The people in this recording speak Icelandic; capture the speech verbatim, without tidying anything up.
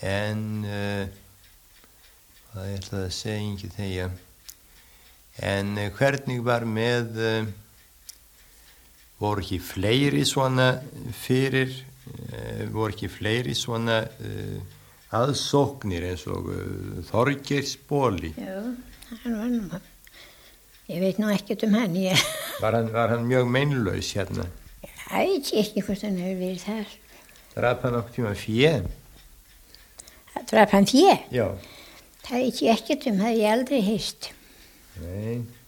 en uh, hvað ég ætlaði að segja ekki þegar en uh, hvernig var með uh, voru ekki fleiri svona fyrir uh, voru ekki fleiri svona uh, aðsóknir eins og uh, Þorgeirs Bóli? Já, hann var nú, ég veit nú ekkert um hann. Ég... Var, hann var hann mjög meinlaus hérna? Ég veit ekki hvort hann hefur verið þar. Drap hann okkur tíma fjö? Drap hann fjö? Já. Það veit ég ekkert um, það hef ég aldrei heyrt. Nei.